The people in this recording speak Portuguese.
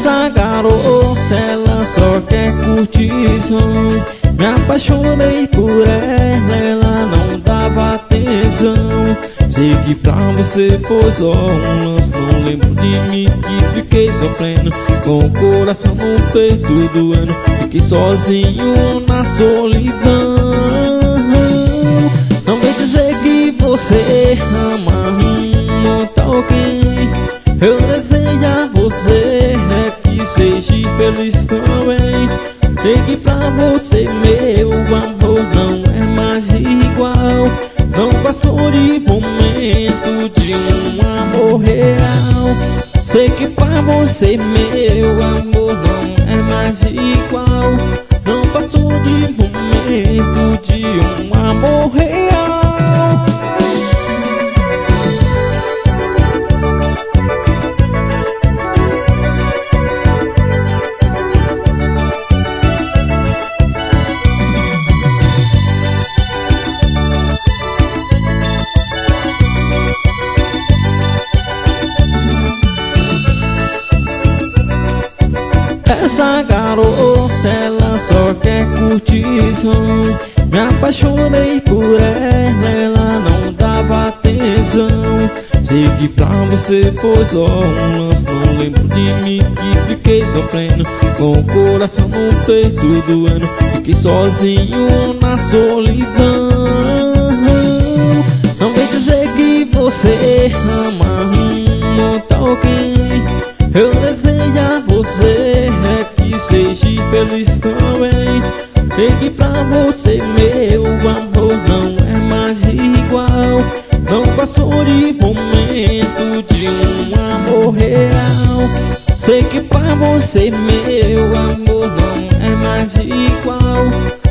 Essa garota, ela só quer curtição. Me apaixonei por ela, ela não dava atenção. Sei que pra você foi só um lance. Não lembro de mim que fiquei sofrendo, com o coração no peito doendo. Fiquei sozinho na solidão. Não vem dizer que você ama, não tá ok. Eu desejo a você que seja feliz também. Sei que pra você meu amor não é mais igual. Não passou de momento de um amor real. Sei que pra você meu amor não é mais igual. Não passou de momento de um amor real. Essa garota, ela só quer curtição. Me apaixonei por ela, ela não dava atenção. Sei que pra você foi só um lance. Não lembro de mim que fiquei sofrendo, com o coração no peito doendo. Fiquei sozinho na solidão. Não vem dizer que você ama, não tá ok. Eu desejo a você que seja feliz também. Sei que pra você meu amor não é mais igual. Não passou de momento de um amor real. Sei que pra você meu amor não é mais igual.